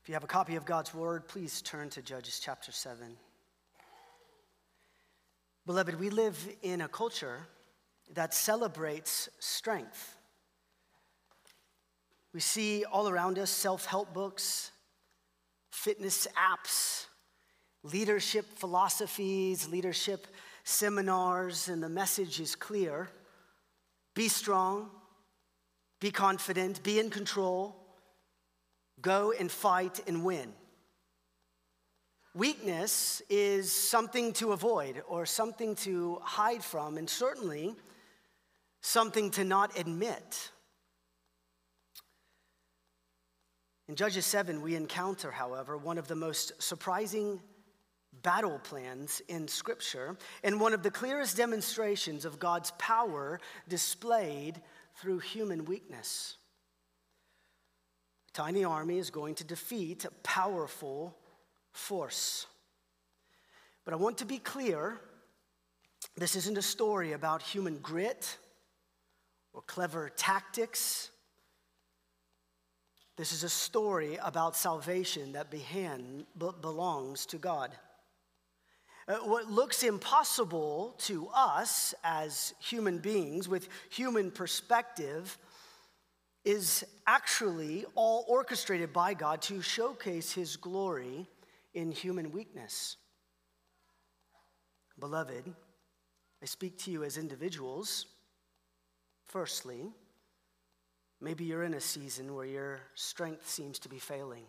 If you have a copy of God's word, please turn to Judges chapter 7. Beloved, we live in a culture that celebrates strength. We see all around us self-help books, fitness apps, leadership philosophies, leadership seminars, and the message is clear. Be strong, be confident, be in control, go and fight and win. Weakness is something to avoid or something to hide from, and certainly something to not admit. In Judges 7, we encounter, however, one of the most surprising battle plans in Scripture and one of the clearest demonstrations of God's power displayed through human weakness. A tiny army is going to defeat a powerful force. But I want to be clear, this isn't a story about human grit or clever tactics. This is a story about salvation that belongs to God. What looks impossible to us as human beings with human perspective is actually all orchestrated by God to showcase his glory in human weakness. Beloved, I speak to you as individuals. Firstly, maybe you're in a season where your strength seems to be failing,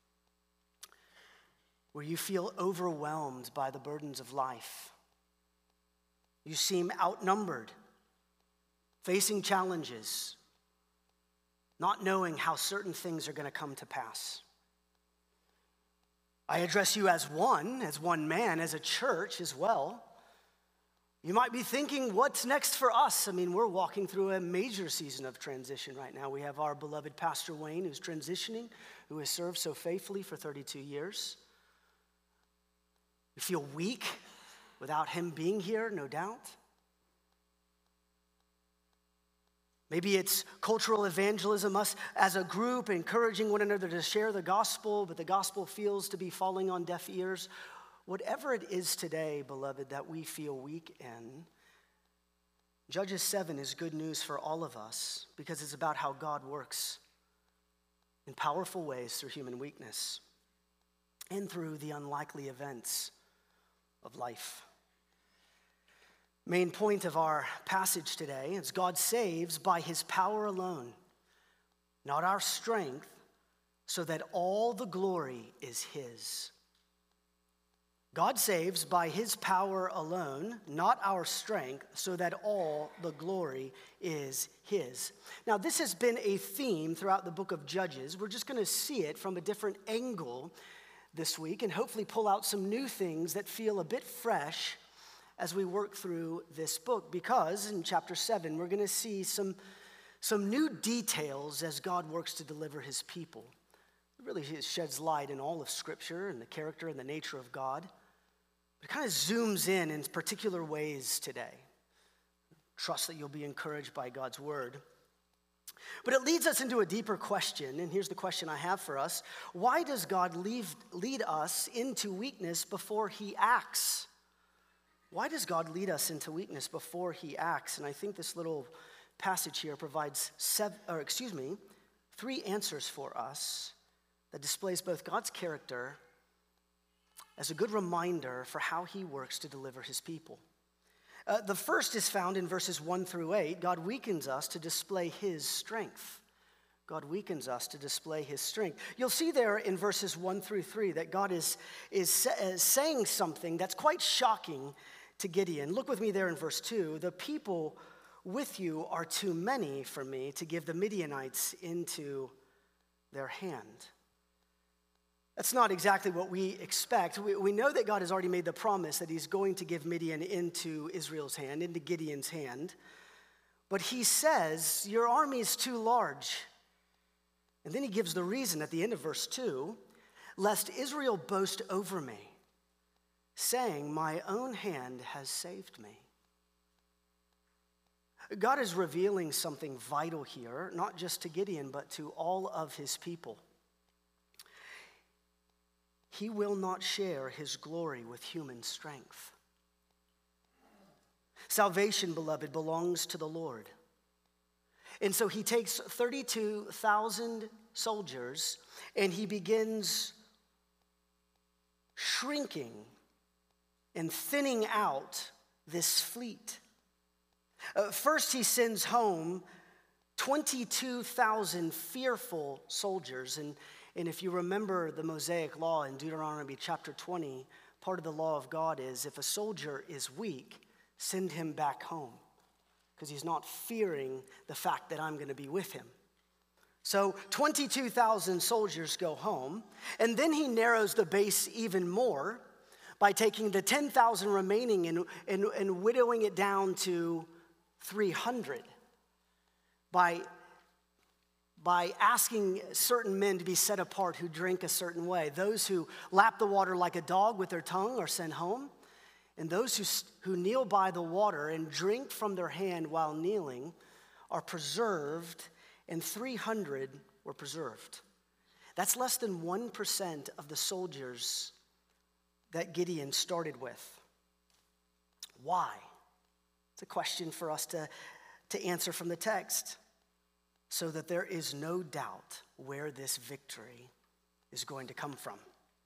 where you feel overwhelmed by the burdens of life. You seem outnumbered, facing challenges, not knowing how certain things are going to come to pass. I address you as one man, as a church as well. You might be thinking, what's next for us? I mean, we're walking through a major season of transition right now. We have our beloved Pastor Wayne, who's transitioning, who has served so faithfully for 32 years. You feel weak without him being here, no doubt. Maybe it's cultural evangelism, us as a group encouraging one another to share the gospel, but the gospel feels to be falling on deaf ears. Whatever it is today, beloved, that we feel weak in, Judges 7 is good news for all of us because it's about how God works in powerful ways through human weakness and through the unlikely events of life. Main point of our passage today is God saves by his power alone, not our strength, so that all the glory is his. God saves by his power alone, not our strength, so that all the glory is his. Now, this has been a theme throughout the book of Judges. We're just going to see it from a different angle this week and hopefully pull out some new things that feel a bit fresh as we work through this book, because in chapter 7, we're going to see some new details as God works to deliver his people. It really sheds light in all of Scripture and the character and the nature of God. But it kind of zooms in particular ways today. Trust that you'll be encouraged by God's word. But it leads us into a deeper question, and here's the question I have for us. Why does God lead us into weakness before he acts? Why does God lead us into weakness before he acts? And I think this little passage here provides 3 answers for us that displays both God's character as a good reminder for how he works to deliver his people. The first is found in verses 1 through 8. God weakens us to display his strength. God weakens us to display his strength. You'll see there in verses 1 through 3 that God is saying something that's quite shocking to Gideon. Look with me there in verse 2. The people with you are too many for me to give the Midianites into their hand. That's not exactly what we expect. We know that God has already made the promise that he's going to give Midian into Israel's hand, into Gideon's hand. But he says, your army is too large. And then he gives the reason at the end of verse 2, lest Israel boast over me, saying, my own hand has saved me. God is revealing something vital here, not just to Gideon, but to all of his people. he will not share his glory with human strength. Salvation, beloved, belongs to the Lord. And so he takes 32,000 soldiers and he begins shrinking and thinning out this fleet. First, he sends home 22,000 fearful soldiers. And if you remember the Mosaic law in Deuteronomy chapter 20, part of the law of God is if a soldier is weak, send him back home, because he's not fearing the fact that I'm going to be with him. So 22,000 soldiers go home, and then he narrows the base even more by taking the 10,000 remaining and widowing it down to 300 by asking certain men to be set apart who drink a certain way. Those who lap the water like a dog with their tongue are sent home, and those who kneel by the water and drink from their hand while kneeling are preserved, and 300 were preserved. That's less than 1% of the soldiers that Gideon started with. Why? It's a question for us to answer from the text, so that there is no doubt where this victory is going to come from.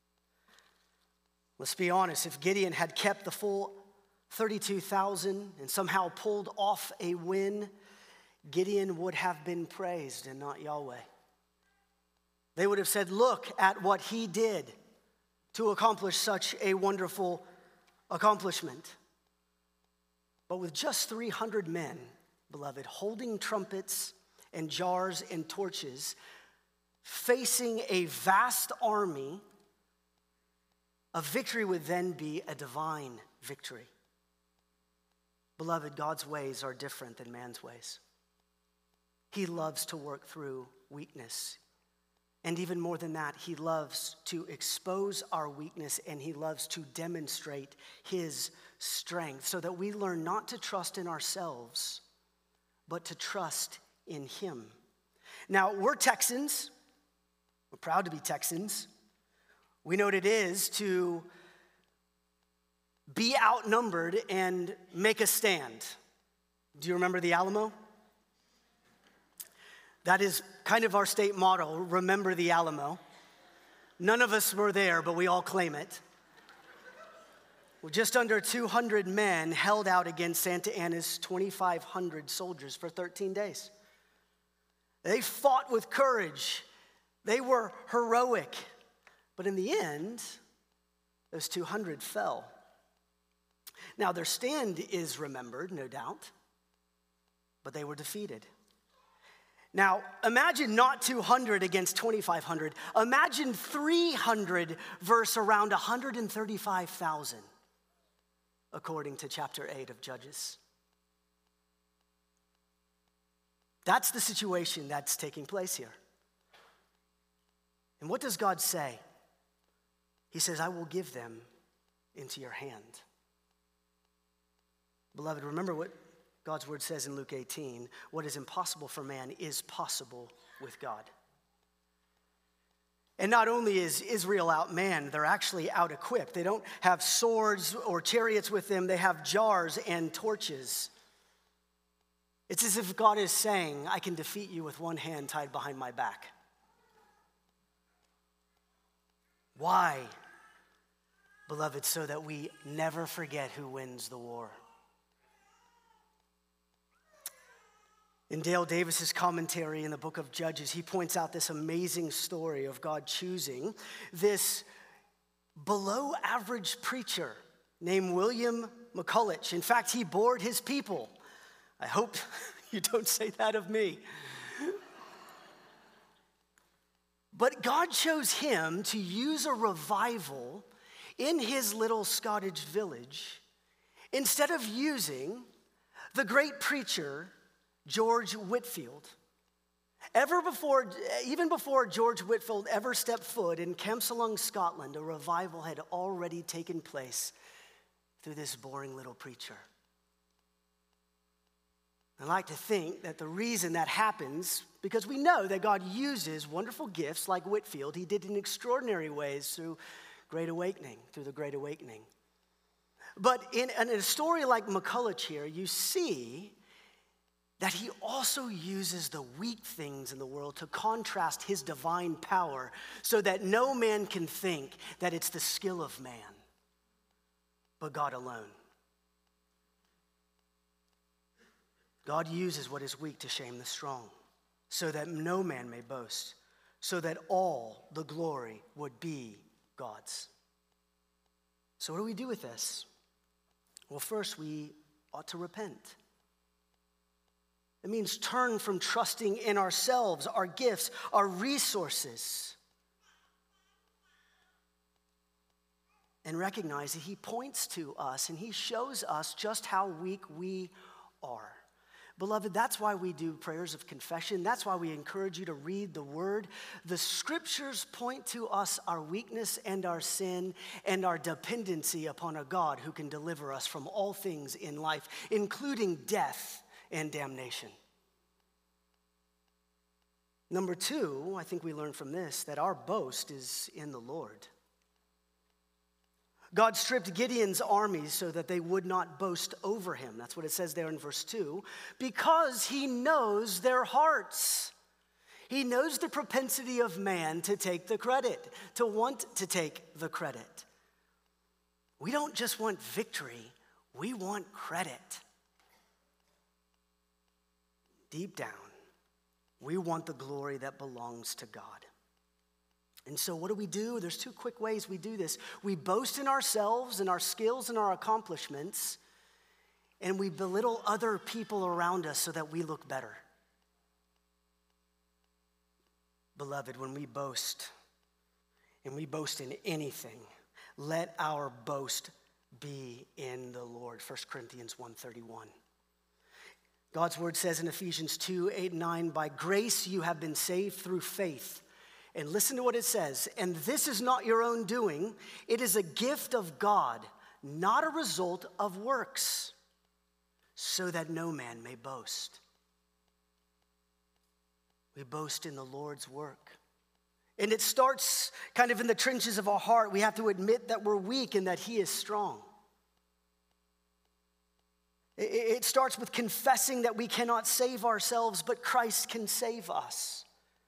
Let's be honest, if Gideon had kept the full 32,000 and somehow pulled off a win, Gideon would have been praised and not Yahweh. They would have said, look at what he did to accomplish such a wonderful accomplishment. But with just 300 men, beloved, holding trumpets and jars and torches, facing a vast army, a victory would then be a divine victory. Beloved, God's ways are different than man's ways. He loves to work through weakness. And even more than that, he loves to expose our weakness, and he loves to demonstrate his strength so that we learn not to trust in ourselves, but to trust in him. Now, we're Texans. We're proud to be Texans. We know what it is to be outnumbered and make a stand. Do you remember the Alamo? That is kind of our state motto, remember the Alamo. None of us were there, but we all claim it. Well, just under 200 men held out against Santa Anna's 2,500 soldiers for 13 days. They fought with courage. They were heroic. But in the end, those 200 fell. Now, their stand is remembered, no doubt, but they were defeated. Now, imagine not 200 against 2,500. Imagine 300 versus around 135,000, according to chapter 8 of Judges. That's the situation that's taking place here. And what does God say? He says, I will give them into your hand. Beloved, remember what God's word says in Luke 18, what is impossible for man is possible with God. And not only is Israel outmanned, they're actually out-equipped. They don't have swords or chariots with them. They have jars and torches. It's as if God is saying, I can defeat you with one hand tied behind my back. Why? Beloved, so that we never forget who wins the war. In Dale Davis's commentary in the book of Judges, he points out this amazing story of God choosing this below average preacher named William McCulloch. In fact, he bored his people. I hope you don't say that of me. But God chose him to use a revival in his little Scottish village instead of using the great preacher George Whitefield. Even before George Whitefield ever stepped foot in Kempsalong, Scotland, a revival had already taken place through this boring little preacher. I like to think that the reason that happens, because we know that God uses wonderful gifts like Whitefield. He did in extraordinary ways through Great awakening, through the Great Awakening. But in a story like McCulloch here, you see that he also uses the weak things in the world to contrast his divine power so that no man can think that it's the skill of man, but God alone. God uses what is weak to shame the strong so that no man may boast, so that all the glory would be God's. So what do we do with this? Well, first, we ought to repent. It means turn from trusting in ourselves, our gifts, our resources, and recognize that he points to us and he shows us just how weak we are. Beloved, that's why we do prayers of confession. That's why we encourage you to read the word. The scriptures point to us our weakness and our sin and our dependency upon a God who can deliver us from all things in life, including death and damnation. Number two, I think we learn from this that our boast is in the Lord. God stripped Gideon's armies so that they would not boast over him. That's what it says there in verse 2. Because he knows their hearts. He knows the propensity of man to take the credit, to want to take the credit. We don't just want victory, we want credit. Deep down, we want the glory that belongs to God. And so what do? There's two quick ways we do this. We boast in ourselves and our skills and our accomplishments, and we belittle other people around us so that we look better. Beloved, when we boast, and we boast in anything, let our boast be in the Lord. 1 Corinthians 1:31. God's word says in Ephesians 2:8-9, by grace you have been saved through faith. And listen to what it says. And this is not your own doing. It is a gift of God, not a result of works, so that no man may boast. We boast in the Lord's work. And it starts kind of in the trenches of our heart. We have to admit that we're weak and that he is strong. It starts with confessing that we cannot save ourselves, but Christ can save us.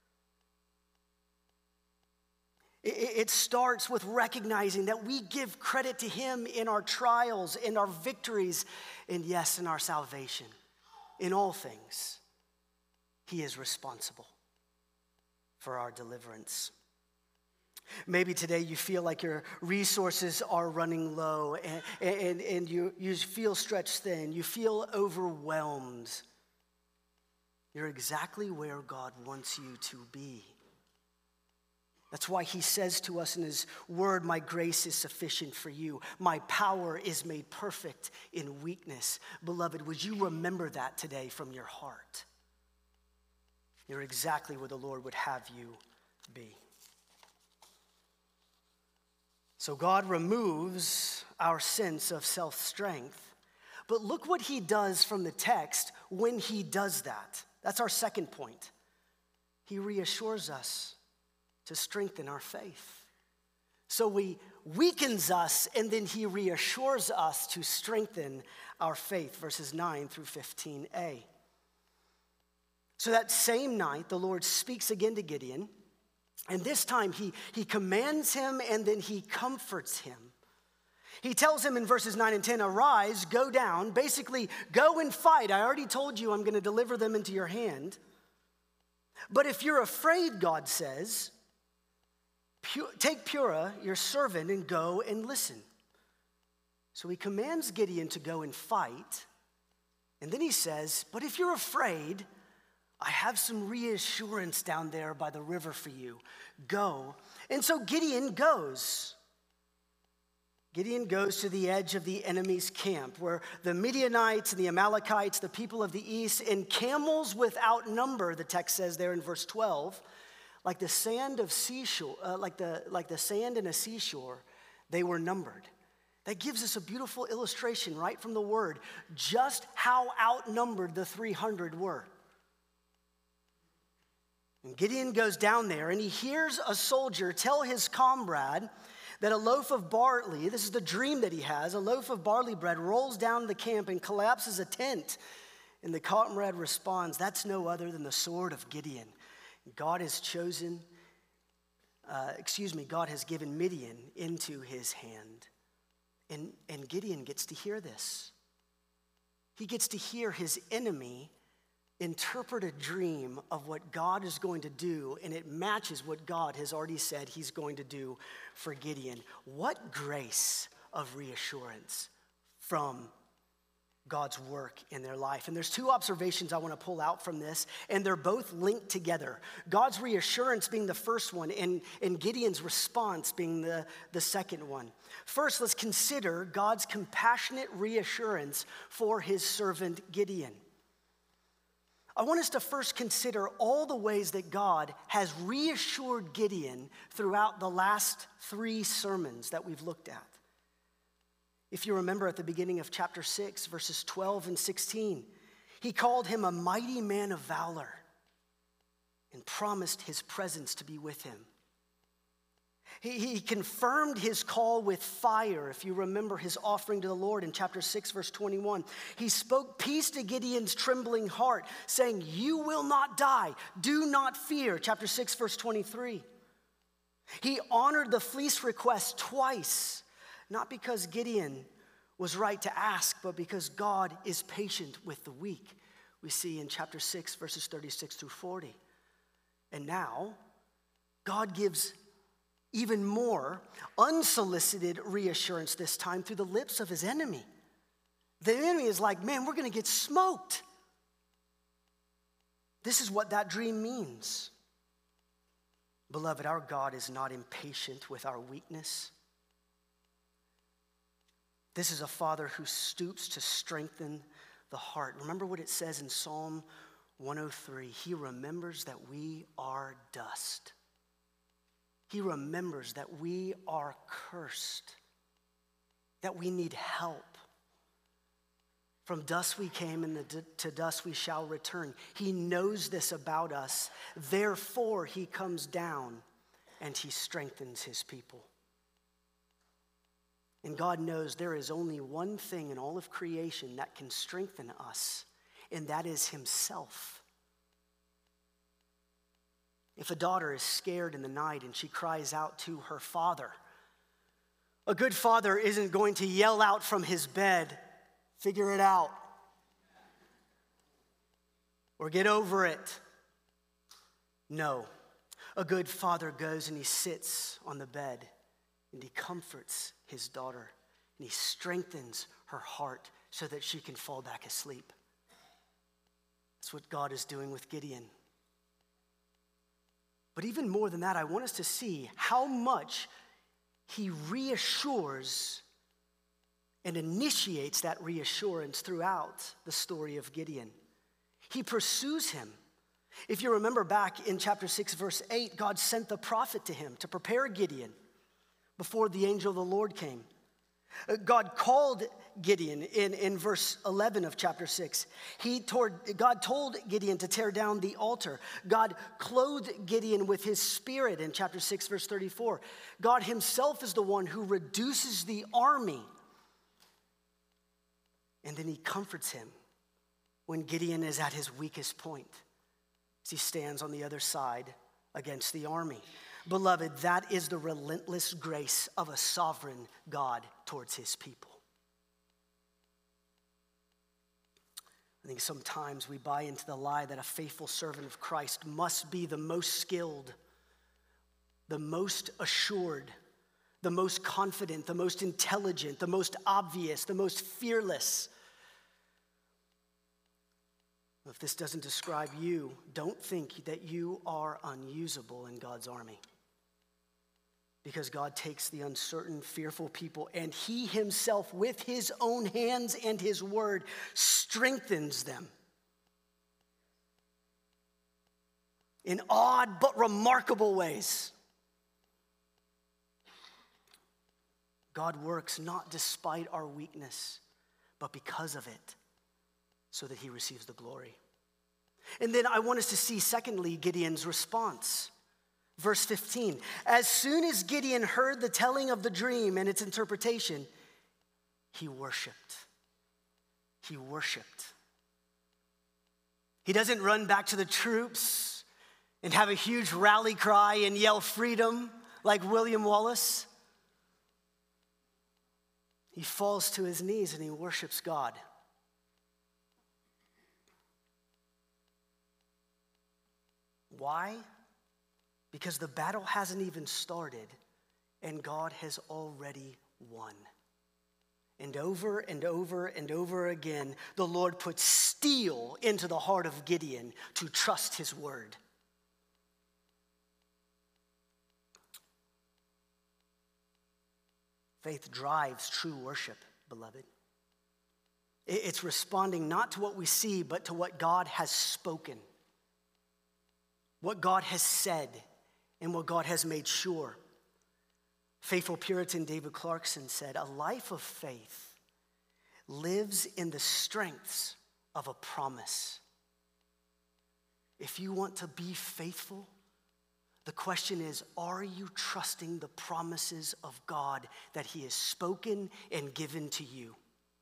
It starts with recognizing that we give credit to him in our trials, in our victories, and yes, in our salvation. In all things, he is responsible for our deliverance. Maybe today you feel like your resources are running low and you feel stretched thin. You feel overwhelmed. You're exactly where God wants you to be. That's why he says to us in his word, my grace is sufficient for you. My power is made perfect in weakness. Beloved, would you remember that today from your heart? You're exactly where the Lord would have you be. So God removes our sense of self-strength. But look what he does from the text when he does that. That's our second point. He reassures us to strengthen our faith. So he weakens us, and then he reassures us to strengthen our faith, verses 9-15a. So that same night, the Lord speaks again to Gideon, and this time he commands him, and then he comforts him. He tells him in verses 9 and 10, arise, go down, basically go and fight. I already told you I'm going to deliver them into your hand. But if you're afraid, God says, take Purah, your servant, and go and listen. So he commands Gideon to go and fight. And then he says, but if you're afraid, I have some reassurance down there by the river for you. Go. And so Gideon goes. Gideon goes to the edge of the enemy's camp where the Midianites and the Amalekites, the people of the east, and camels without number, the text says there in verse 12, like the sand of seashore, like the sand in a seashore, they were numbered. That gives us a beautiful illustration right from the word, just how outnumbered the 300 were. And Gideon goes down there and he hears a soldier tell his comrade that a loaf of barley, this is the dream that he has, a loaf of barley bread rolls down the camp and collapses a tent. And the comrade responds, that's no other than the sword of Gideon. God has given Midian into his hand. And Gideon gets to hear this. He gets to hear his enemy interpret a dream of what God is going to do, and it matches what God has already said he's going to do for Gideon. What grace of reassurance from God's work in their life. And there's two observations I want to pull out from this, and they're both linked together. God's reassurance being the first one, and Gideon's response being the second one. First, let's consider God's compassionate reassurance for his servant Gideon. I want us to first consider all the ways that God has reassured Gideon throughout the last 3 sermons that we've looked at. If you remember at the beginning of chapter 6, verses 12 and 16, he called him a mighty man of valor and promised his presence to be with him. He confirmed his call with fire, if you remember his offering to the Lord in chapter 6, verse 21. He spoke peace to Gideon's trembling heart, saying, you will not die, do not fear, chapter 6, verse 23. He honored the fleece request twice, not because Gideon was right to ask, but because God is patient with the weak. We see in chapter 6, verses 36 through 40. And now, God gives even more unsolicited reassurance this time through the lips of his enemy. The enemy is like, man, we're going to get smoked. This is what that dream means. Beloved, our God is not impatient with our weakness. This is a father who stoops to strengthen the heart. Remember what it says in Psalm 103. He remembers that we are dust. He remembers that we are cursed, that we need help. From dust we came, and to dust we shall return. He knows this about us. Therefore, he comes down and he strengthens his people. And God knows there is only one thing in all of creation that can strengthen us, and that is himself. If a daughter is scared in the night and she cries out to her father, a good father isn't going to yell out from his bed, figure it out, or get over it. No, a good father goes and he sits on the bed and he comforts his daughter and he strengthens her heart so that she can fall back asleep. That's what God is doing with Gideon. But even more than that, I want us to see how much he reassures and initiates that reassurance throughout the story of Gideon. He pursues him. If you remember back in chapter 6, verse 8, God sent the prophet to him to prepare Gideon before the angel of the Lord came. God called Gideon in verse 11 of chapter 6. God told Gideon to tear down the altar. God clothed Gideon with his spirit in chapter 6, verse 34. God himself is the one who reduces the army. And then he comforts him when Gideon is at his weakest point, as he stands on the other side against the army. Beloved, that is the relentless grace of a sovereign God towards his people. I think sometimes we buy into the lie that a faithful servant of Christ must be the most skilled, the most assured, the most confident, the most intelligent, the most obvious, the most fearless. If this doesn't describe you, don't think that you are unusable in God's army. Because God takes the uncertain, fearful people, and he himself, with his own hands and his word, strengthens them in odd but remarkable ways. God works not despite our weakness, but because of it, so that he receives the glory. And then I want us to see, secondly, Gideon's response. Verse 15, as soon as Gideon heard the telling of the dream and its interpretation, he worshiped. He worshiped. He doesn't run back to the troops and have a huge rally cry and yell freedom like William Wallace. He falls to his knees and he worships God. Why? Because the battle hasn't even started and God has already won. And over and over and over again, the Lord put steel into the heart of Gideon to trust his word. Faith drives true worship, beloved. It's responding not to what we see, but to what God has spoken, what God has said, and what God has made sure. Faithful Puritan David Clarkson said, a life of faith lives in the strengths of a promise. If you want to be faithful, the question is, are you trusting the promises of God that he has spoken and given to you?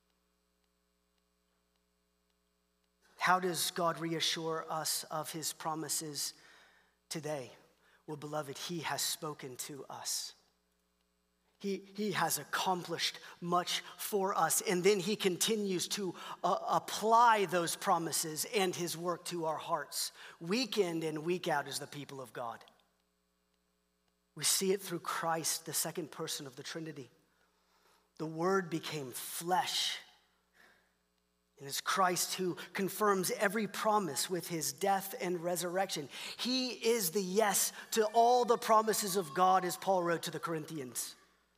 How does God reassure us of his promises today? Well, beloved, he has spoken to us. He has accomplished much for us, and then he continues to apply those promises and his work to our hearts, week in and week out as the people of God. We see it through Christ, the second person of the Trinity. The Word became flesh. And it's Christ who confirms every promise with his death and resurrection. He is the yes to all the promises of God, as Paul wrote to the Corinthians.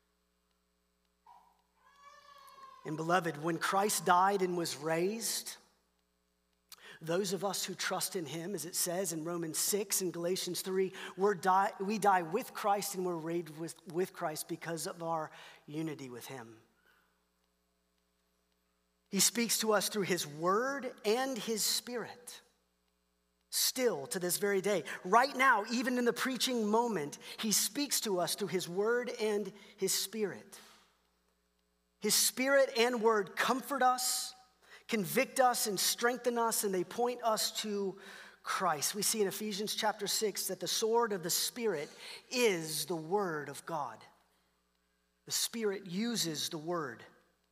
And beloved, when Christ died and was raised, those of us who trust in him, as it says in Romans 6 and Galatians 3, we die with Christ and we're raised with Christ because of our unity with him. He speaks to us through his word and his spirit. Still to this very day, right now, even in the preaching moment, he speaks to us through his word and his spirit. His spirit and word comfort us, convict us, and strengthen us, and they point us to Christ. We see in Ephesians chapter 6 that the sword of the Spirit is the word of God. The Spirit uses the word.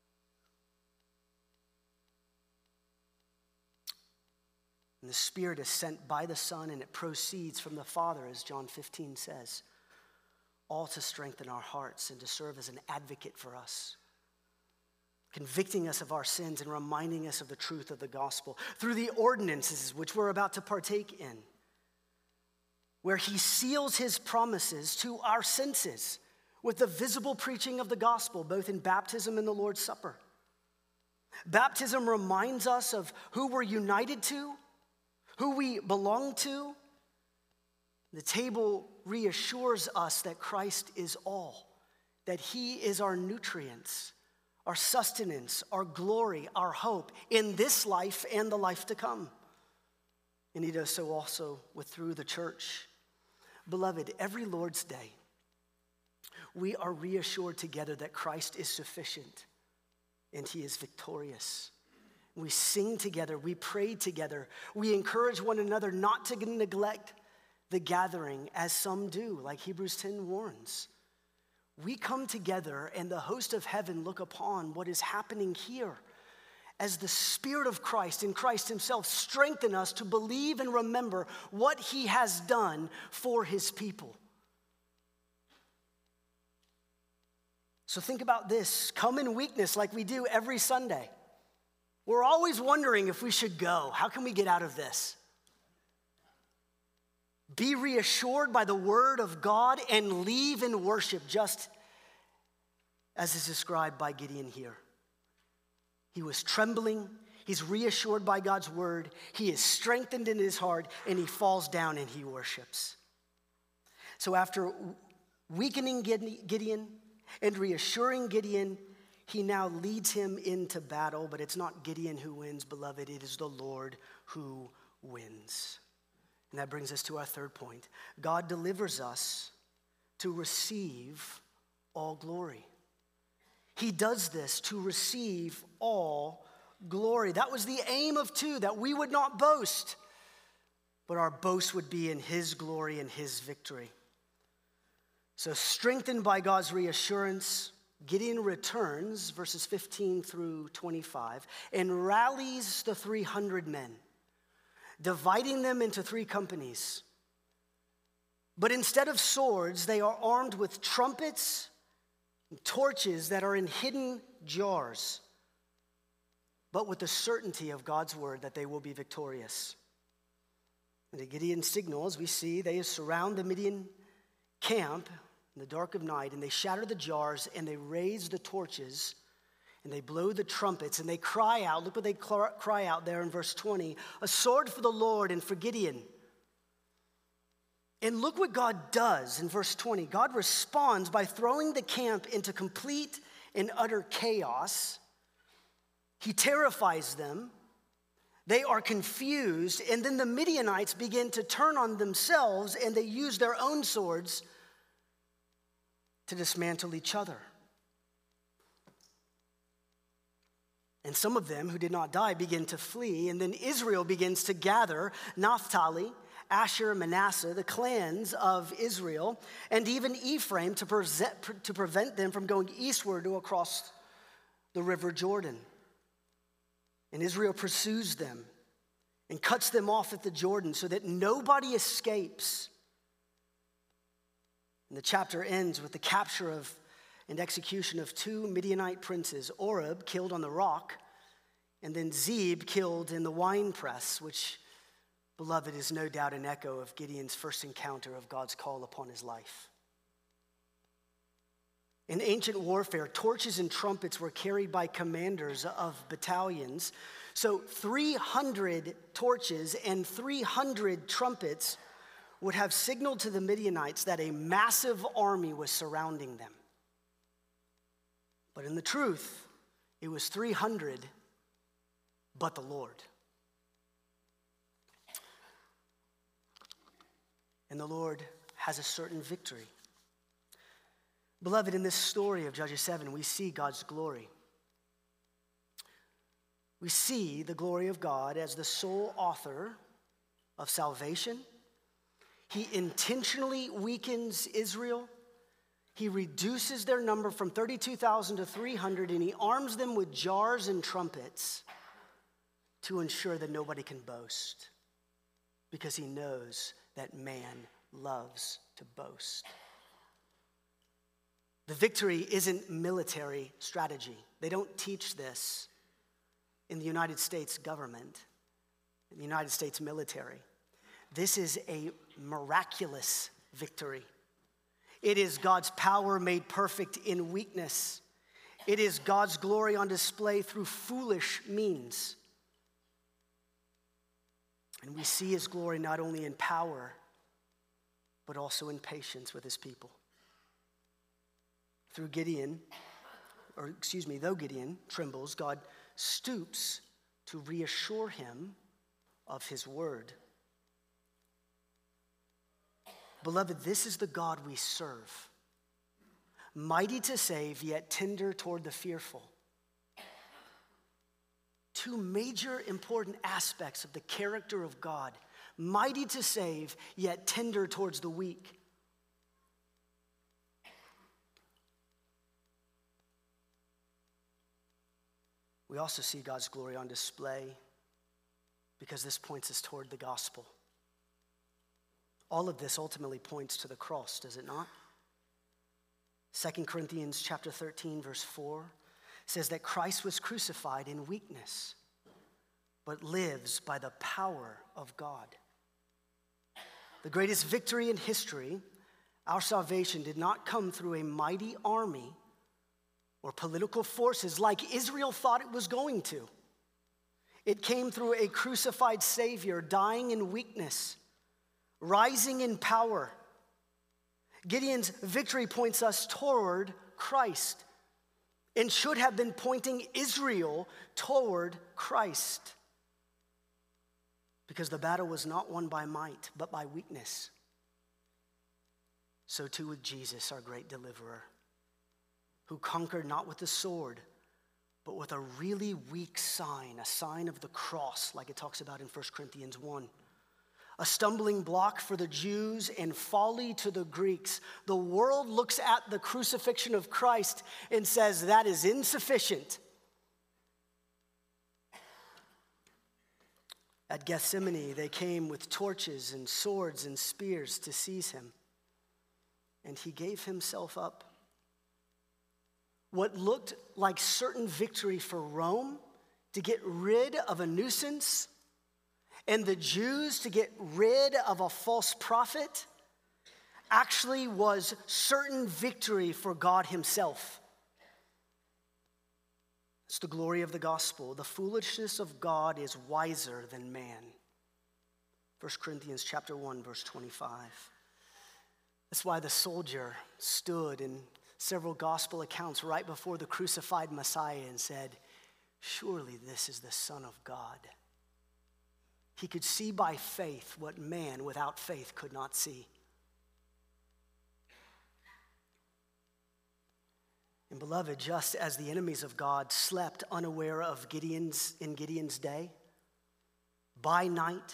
And the Spirit is sent by the Son, and it proceeds from the Father, as John 15 says, all to strengthen our hearts and to serve as an advocate for us, convicting us of our sins and reminding us of the truth of the gospel through the ordinances which we're about to partake in, where he seals his promises to our senses with the visible preaching of the gospel, both in baptism and the Lord's Supper. Baptism reminds us of who we're united to, who we belong to. The table reassures us that Christ is all, that he is our nutrients, our sustenance, our glory, our hope in this life and the life to come. And he does so also through the church. Beloved, every Lord's Day, we are reassured together that Christ is sufficient and he is victorious. We sing together, we pray together, we encourage one another not to neglect the gathering as some do, like Hebrews 10 warns. We come together and the host of heaven look upon what is happening here as the Spirit of Christ and Christ himself strengthen us to believe and remember what he has done for his people. So think about this. Come in weakness like we do every Sunday. We're always wondering if we should go. How can we get out of this? Be reassured by the word of God and leave in worship, just as is described by Gideon here. He was trembling. He's reassured by God's word. He is strengthened in his heart, and he falls down and he worships. So after weakening Gideon and reassuring Gideon, he now leads him into battle, but it's not Gideon who wins, beloved. It is the Lord who wins. And that brings us to our third point. God delivers us to receive all glory. He does this to receive all glory. That was the aim of 2, that we would not boast, but our boast would be in his glory and his victory. So strengthened by God's reassurance, Gideon returns, verses 15 through 25, and rallies the 300 men, dividing them into 3 companies. But instead of swords, they are armed with trumpets and torches that are in hidden jars, but with the certainty of God's word that they will be victorious. And at Gideon's signals, we see they surround the Midian camp in the dark of night, and they shatter the jars, and they raise the torches, and they blow the trumpets, and they cry out. Look what they cry out there in verse 20. A sword for the Lord and for Gideon. And look what God does in verse 20. God responds by throwing the camp into complete and utter chaos. He terrifies them. They are confused, and then the Midianites begin to turn on themselves, and they use their own swords to dismantle each other. And some of them who did not die begin to flee, and then Israel begins to gather Naphtali, Asher, Manasseh, the clans of Israel, and even Ephraim to prevent them from going eastward or across the river Jordan. And Israel pursues them and cuts them off at the Jordan so that nobody escapes. And the chapter ends with the capture of and execution of 2 Midianite princes, Oreb killed on the rock, and then Zeb killed in the winepress, which, beloved, is no doubt an echo of Gideon's first encounter of God's call upon his life. In ancient warfare, torches and trumpets were carried by commanders of battalions. So 300 torches and 300 trumpets would have signaled to the Midianites that a massive army was surrounding them. But in the truth, it was 300, but the Lord. And the Lord has a certain victory. Beloved, in this story of Judges 7, we see God's glory. We see the glory of God as the sole author of salvation. He intentionally weakens Israel. He reduces their number from 32,000 to 300, and he arms them with jars and trumpets to ensure that nobody can boast, because he knows that man loves to boast. The victory isn't military strategy. They don't teach this in the United States government, in the United States military. This is a miraculous victory. It is God's power made perfect in weakness. It is God's glory on display through foolish means. And we see his glory not only in power, but also in patience with his people. Though Gideon trembles, God stoops to reassure him of his word. Beloved, this is the God we serve. Mighty to save, yet tender toward the fearful. 2 major important aspects of the character of God. Mighty to save, yet tender towards the weak. We also see God's glory on display because this points us toward the gospel. All of this ultimately points to the cross, does it not? 2 Corinthians chapter 13, verse 4 says that Christ was crucified in weakness, but lives by the power of God. The greatest victory in history, our salvation, did not come through a mighty army or political forces like Israel thought it was going to. It came through a crucified Savior, dying in weakness, rising in power. Gideon's victory points us toward Christ and should have been pointing Israel toward Christ. because the battle was not won by might, but by weakness. So too with Jesus, our great deliverer, who conquered not with the sword, but with a really weak sign, a sign of the cross, like it talks about in 1 Corinthians 1. A stumbling block for the Jews and folly to the Greeks. The world looks at the crucifixion of Christ and says that is insufficient. At Gethsemane, they came with torches and swords and spears to seize him, and he gave himself up. What looked like certain victory for Rome to get rid of a nuisance and the Jews to get rid of a false prophet actually was certain victory for God himself. It's the glory of the gospel. The foolishness of God is wiser than man. 1 Corinthians chapter 1, verse 25. That's why the soldier stood in several gospel accounts right before the crucified Messiah and said, "Surely this is the Son of God." He could see by faith what man without faith could not see. And beloved, just as the enemies of God slept unaware of in Gideon's day, by night,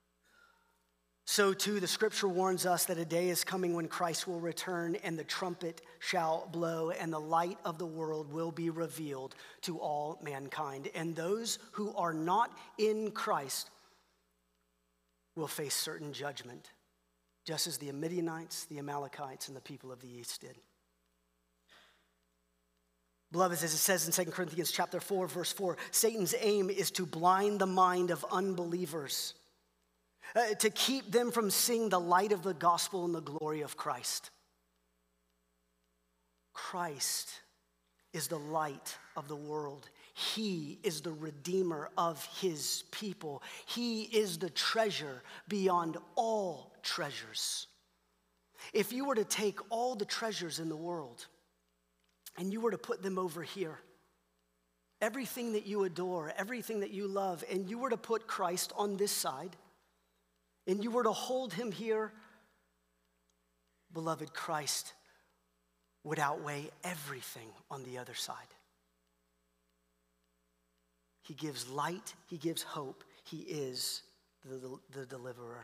so too the scripture warns us that a day is coming when Christ will return and the trumpet shall blow and the light of the world will be revealed to all mankind. And those who are not in Christ will face certain judgment, just as the Midianites, the Amalekites, and the people of the east did. Beloved, as it says in 2 Corinthians chapter 4, verse 4, Satan's aim is to blind the mind of unbelievers, to keep them from seeing the light of the gospel and the glory of Christ. Christ is the light of the world. He is the redeemer of his people. He is the treasure beyond all treasures. If you were to take all the treasures in the world and you were to put them over here, everything that you adore, everything that you love, and you were to put Christ on this side, and you were to hold him here, beloved, Christ would outweigh everything on the other side. He gives light, he gives hope, he is the deliverer.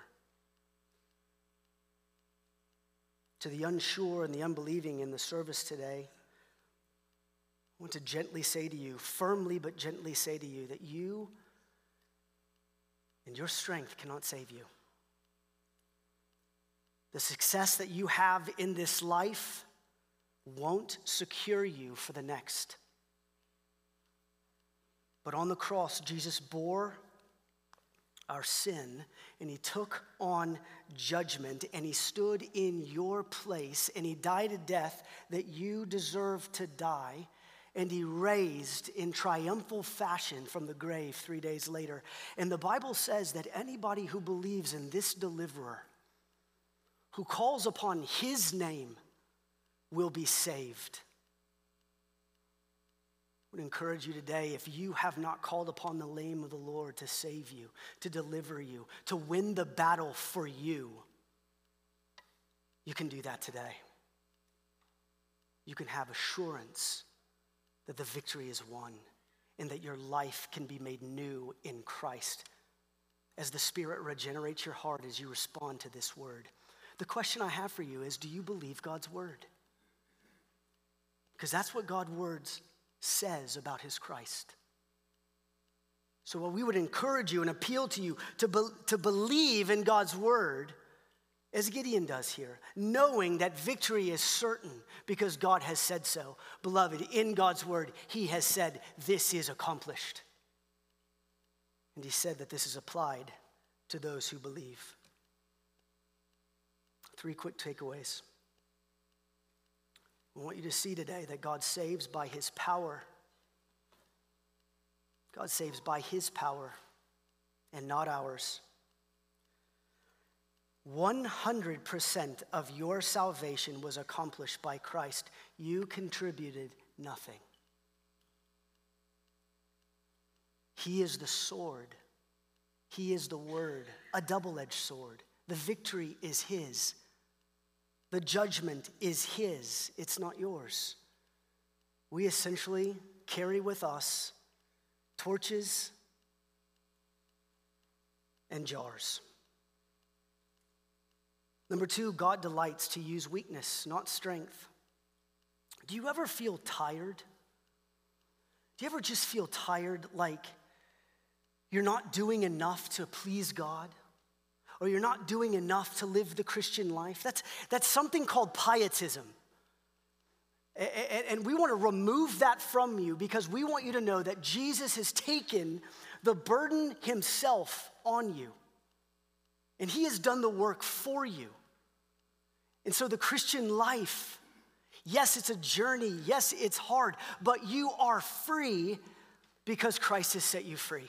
To the unsure and the unbelieving in the service today, I want to gently say to you, firmly but gently say to you, that you and your strength cannot save you. The success that you have in this life won't secure you for the next. But on the cross, Jesus bore our sin, and he took on judgment, and he stood in your place, and he died a death that you deserve to die, and he raised in triumphal fashion from the grave 3 days later. And the Bible says that anybody who believes in this deliverer, who calls upon his name, will be saved. I would encourage you today, if you have not called upon the name of the Lord to save you, to deliver you, to win the battle for you, you can do that today. You can have assurance that the victory is won and that your life can be made new in Christ as the Spirit regenerates your heart as you respond to this word. The question I have for you is, do you believe God's word? Because that's what God's words says about his Christ. So what we would encourage you and appeal to you to believe in God's word, as Gideon does here, knowing that victory is certain because God has said so. Beloved, in God's word, he has said this is accomplished. And he said that this is applied to those who believe. 3 quick takeaways. I want you to see today that God saves by his power. God saves by his power and not ours. 100% of your salvation was accomplished by Christ. You contributed nothing. He is the sword. He is the word, a double-edged sword. The victory is his. The judgment is his. It's not yours. We essentially carry with us torches and jars. Number two, God delights to use weakness, not strength. Do you ever feel tired? Do you ever just feel tired, like you're not doing enough to please God? Or you're not doing enough to live the Christian life? That's something called pietism. And we want to remove that from you because we want you to know that Jesus has taken the burden himself on you. And he has done the work for you. And so the Christian life, yes, it's a journey. Yes, it's hard. But you are free because Christ has set you free.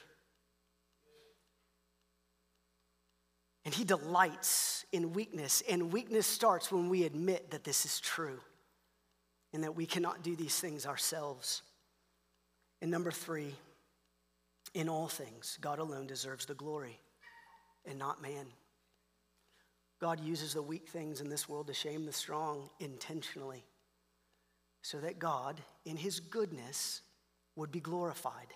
And he delights in weakness. And weakness starts when we admit that this is true and that we cannot do these things ourselves. And number three, in all things, God alone deserves the glory and not man. God uses the weak things in this world to shame the strong intentionally so that God, in his goodness, would be glorified.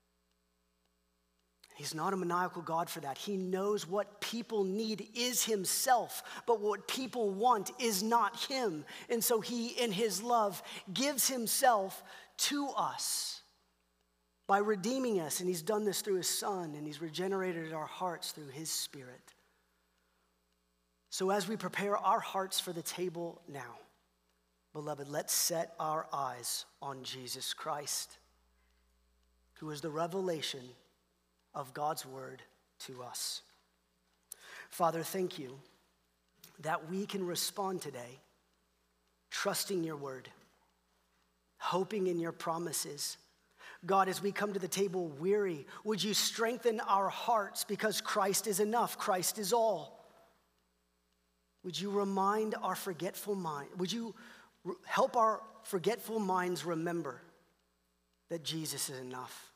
He's not a maniacal God for that. He knows what people need is himself, but what people want is not him. And so he, in his love, gives himself to us by redeeming us. And he's done this through his Son, and he's regenerated our hearts through his Spirit. So as we prepare our hearts for the table now, beloved, let's set our eyes on Jesus Christ, who is the revelation of God's word to us. Father, thank you that we can respond today trusting your word, hoping in your promises. God, as we come to the table weary, would you strengthen our hearts because Christ is enough, Christ is all. Would you remind our forgetful mind, would you help our forgetful minds remember that Jesus is enough?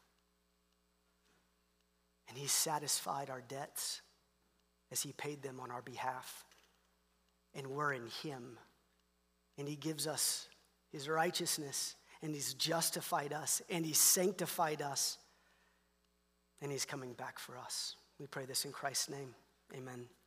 And he satisfied our debts as he paid them on our behalf. And we're in him. And he gives us his righteousness, and he's justified us, and he's sanctified us, and he's coming back for us. We pray this in Christ's name. Amen.